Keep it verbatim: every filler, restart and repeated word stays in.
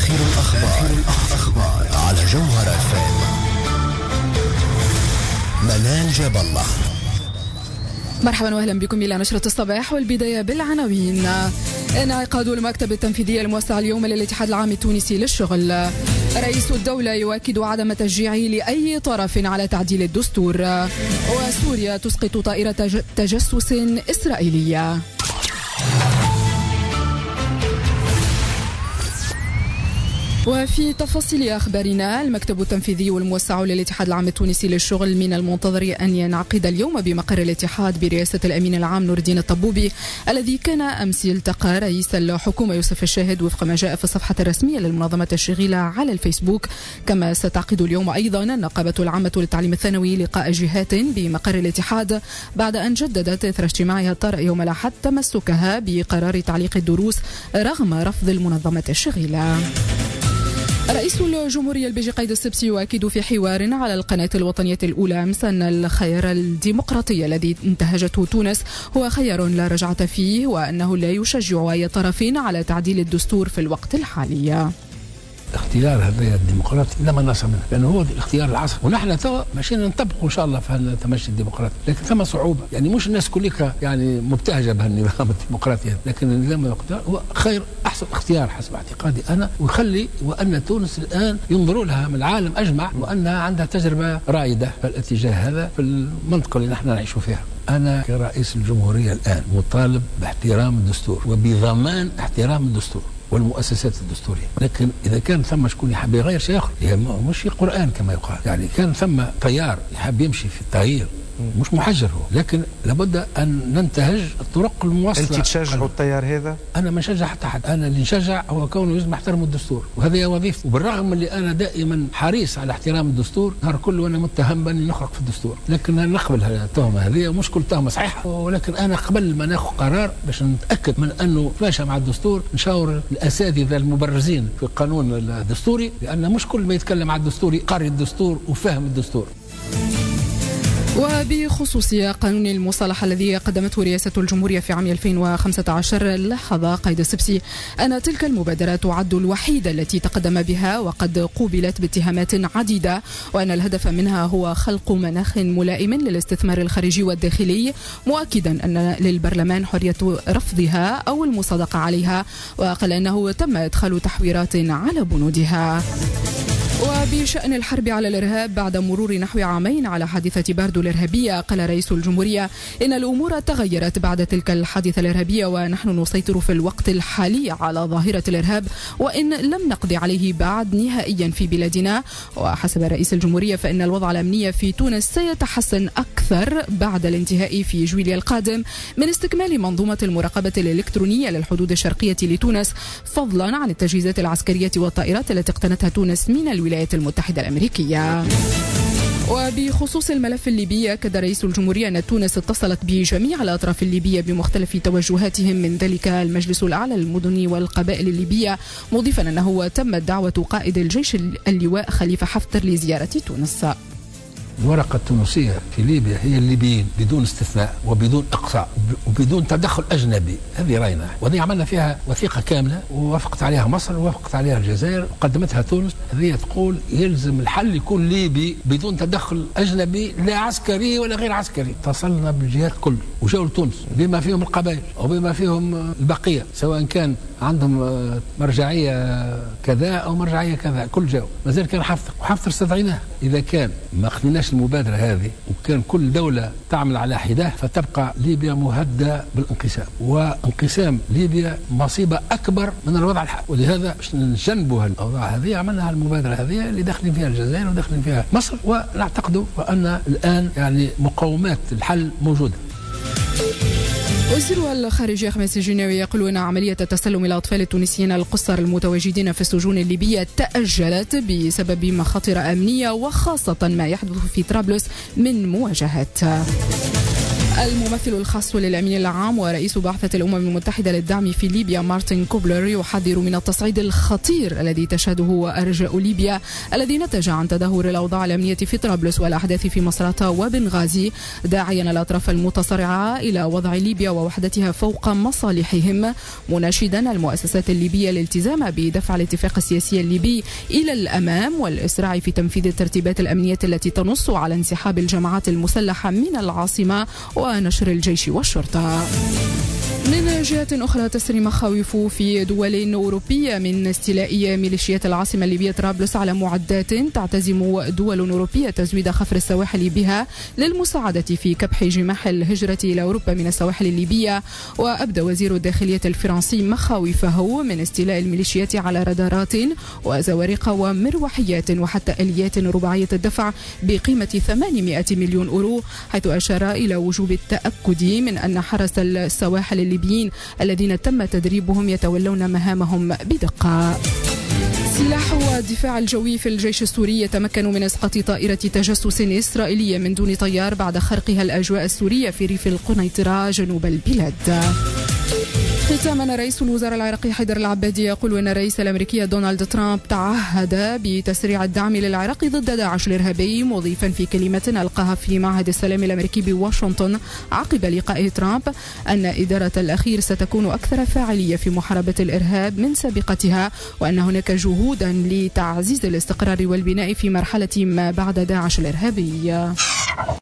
آخر الأخبار, آخر الأخبار على جوهر اف ام. منال جاب الله. مرحبا واهلا بكم الى نشرة الصباح، والبداية بالعناوين. انعقاد المكتب التنفيذي الموسع اليوم للاتحاد العام التونسي للشغل. رئيس الدولة يؤكد عدم تشجيعه لأي طرف على تعديل الدستور. وسوريا تسقط طائرة تجسس إسرائيلية. وفي تفاصيل أخبارنا، المكتب التنفيذي والموسع للاتحاد العام التونسي للشغل من المنتظر أن ينعقد اليوم بمقر الاتحاد برئاسة الأمين العام نور الدين الطبوبي، الذي كان أمس يلتقى رئيس الحكومة يوسف الشاهد وفق ما جاء في الصفحة الرسمية للمنظمة الشغيلة على الفيسبوك. كما ستعقد اليوم أيضا النقابة العامة للتعليم الثانوي لقاء جهات بمقر الاتحاد، بعد أن جددت إثر اجتماعها الطارئ يوم الأحد تمسكها بقرار تعليق الدروس رغم رفض المنظمة الشغيلة. رئيس الجمهورية البيجي قايد السبسي يؤكد في حوار على القناة الوطنية الأولى أمس أن الخيار الديمقراطي الذي انتهجته تونس هو خيار لا رجعة فيه، وأنه لا يشجع أي طرف على تعديل الدستور في الوقت الحالي. اختيار هذا الديمقراطي لما نصل منه، لانه هو الاختيار العصر، ونحن توا ماشيين نطبقوا ان شاء الله في التمشي الديمقراطي، لكن ثم صعوبه، يعني مش الناس كلها يعني مبتهجه بهالنظام الديمقراطي هذا، لكن النظام الاختيار هو خير احسن اختيار حسب اعتقادي انا، ويخلي وان تونس الان ينظروا لها من العالم اجمع، وانها عندها تجربه رائده في الاتجاه هذا في المنطقه اللي نحن نعيش فيها. أنا كرئيس الجمهورية الآن مطالب باحترام الدستور وبضمان احترام الدستور والمؤسسات الدستورية، لكن إذا كان ثم شكون يحب يغير شيء آخر، مش قرآن كما يقال، يعني كان ثم تيار يحب يمشي في التغيير مش محجر هو، لكن لابد أن ننتهج الطرق الموصلة. أنت تشجعوا التيار هذا؟ أنا ما نشجع حتى حد، أنا اللي نشجع هو كونه لازم يحترم الدستور، وهذه وظيفتي، وبالرغم من اللي أنا دائما حريص على احترام الدستور، نهار كله وأنا متهم بأني نخرق في الدستور، لكن أنا نقبل التهمة هذه، ومش كل تهمة صحيحة، ولكن أنا قبل ما ناخذ قرار باش نتأكد من أنه ماشي مع الدستور نشاور الأساتذة المبرزين في القانون الدستوري، لأن مش كل ما يتكلم عن الدستور قارئ الدستور وفهم الدستور. وبخصوص قانون المصالحة الذي قدمته رئاسة الجمهورية في عام ألفين وخمسة عشر، لاحظ قايد السبسي أن تلك المبادرة تعد الوحيدة التي تقدم بها، وقد قوبلت باتهامات عديدة، وأن الهدف منها هو خلق مناخ ملائم للاستثمار الخارجي والداخلي، مؤكدا أن للبرلمان حرية رفضها أو المصادقة عليها، وقال أنه تم إدخال تحويرات على بنودها. وبشأن الحرب على الإرهاب، بعد مرور نحو عامين على حادثة باردو الإرهابية، قال رئيس الجمهورية إن الأمور تغيرت بعد تلك الحادثة الإرهابية، ونحن نسيطر في الوقت الحالي على ظاهرة الإرهاب، وإن لم نقضي عليه بعد نهائيا في بلادنا. وحسب رئيس الجمهورية فإن الوضع الأمني في تونس سيتحسن أكثر بعد الانتهاء في جويليا القادم من استكمال منظومة المراقبة الإلكترونية للحدود الشرقية لتونس، فضلا عن التجهيزات العسكرية والطائرات التي اقتنتها تونس من الولايات المتحدة الأمريكية. وبخصوص الملف الليبي، أكد رئيس الجمهورية أن تونس اتصلت بجميع الأطراف الليبية بمختلف توجهاتهم، من ذلك المجلس الأعلى للمدن والقبائل الليبية، مضيفا أنه تمت دعوة قائد الجيش اللواء خليفة حفتر لزيارة تونس. الورقة التونسية في ليبيا هي الليبيين بدون استثناء وبدون إقصاء وبدون تدخل أجنبي، هذه رأينا، وهذه عملنا فيها وثيقة كاملة ووافقت عليها مصر ووافقت عليها الجزائر وقدمتها تونس. هذه تقول يلزم الحل يكون ليبي بدون تدخل أجنبي، لا عسكري ولا غير عسكري. اتصلنا بالجهات كل وجاوا لتونس بما فيهم القبائل وبما فيهم البقية، سواء كان عندهم مرجعية كذا أو مرجعية كذا، كل جاوا. مازال كان حفتر وحفتر استدعيناه. إذا كان ما خليناش المبادرة هذه وكان كل دولة تعمل على حداه، فتبقى ليبيا مهددة بالانقسام، وانقسام ليبيا مصيبة أكبر من الوضع الحالي. ولهذا باش نجنبوا الأوضاع هذه عملنا المبادرة هذه اللي داخلين فيها الجزائر وداخلين فيها مصر، ونعتقد أن الآن يعني مقومات الحل موجودة. وزير الخارجية خميس الجناوي يقول أن عملية تسلم الأطفال التونسيين القُصّر المتواجدين في السجون الليبية تأجلت بسبب مخاطر أمنية، وخاصة ما يحدث في طرابلس من مواجهات. الممثل الخاص للأمين العام ورئيس بعثة الأمم المتحدة للدعم في ليبيا مارتن كوبلر يحذر من التصعيد الخطير الذي تشهده أرجاء ليبيا الذي نتج عن تدهور الأوضاع الأمنية في طرابلس والأحداث في مصراتة وبنغازي، داعيا الأطراف المتصارعة إلى وضع ليبيا ووحدتها فوق مصالحهم، مناشدا المؤسسات الليبية الالتزام بدفع الاتفاق السياسي الليبي إلى الأمام والإسراع في تنفيذ الترتيبات الأمنية التي تنص على انسحاب الجماعات المسلحة من العاصمة ونشر الجيش والشرطة. من جهة أخرى تسري مخاوف في دول أوروبية من استيلاء ميليشيات العاصمة الليبية طرابلس على معدات تعتزم دول أوروبية تزويد خفر السواحل بها للمساعدة في كبح جماح الهجرة إلى أوروبا من السواحل الليبية. وأبدى وزير الداخلية الفرنسي مخاوفه من استيلاء الميليشيات على رادارات وزوارق ومروحيات وحتى آليات رباعية الدفع بقيمة ثمانمائة مليون أورو، حيث أشار إلى وجوب التأكد من أن حرس السواحل الليبيين الذين تم تدريبهم يتولون مهامهم بدقة. سلاح والدفاع الجوي في الجيش السوري يتمكن من إسقاط طائرة تجسس إسرائيلية من دون طيار بعد خرقها الأجواء السورية في ريف القنيطرة جنوب البلاد. ختاما، رئيس الوزراء العراقي حيدر العبادي يقول أن الرئيس الأمريكي دونالد ترامب تعهد بتسريع الدعم للعراق ضد داعش الإرهابي، مضيفا في كلمة ألقاها في معهد السلام الأمريكي بواشنطن عقب لقاء ترامب أن إدارة الأخير ستكون أكثر فاعلية في محاربة الإرهاب من سابقتها، وأن هناك جهودا لتعزيز الاستقرار والبناء في مرحلة ما بعد داعش الإرهابي.